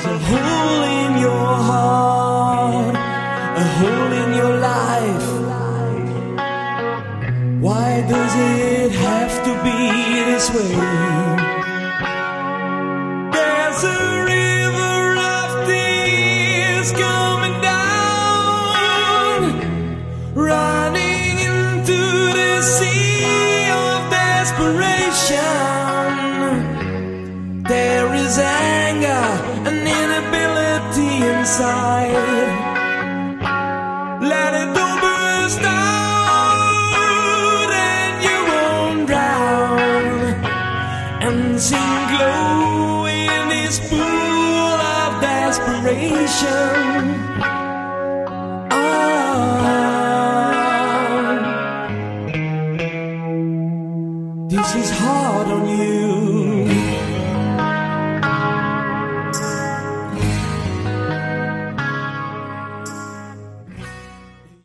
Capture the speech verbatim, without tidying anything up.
a hole in your heart, a hole in your life. Why does it have to be this way? There's a river of tears coming down, running into the sea of desperation. There is anger and inability inside. Let it all burst out and you won't drown, and sink low in this pool of desperation. Ah, this is hard.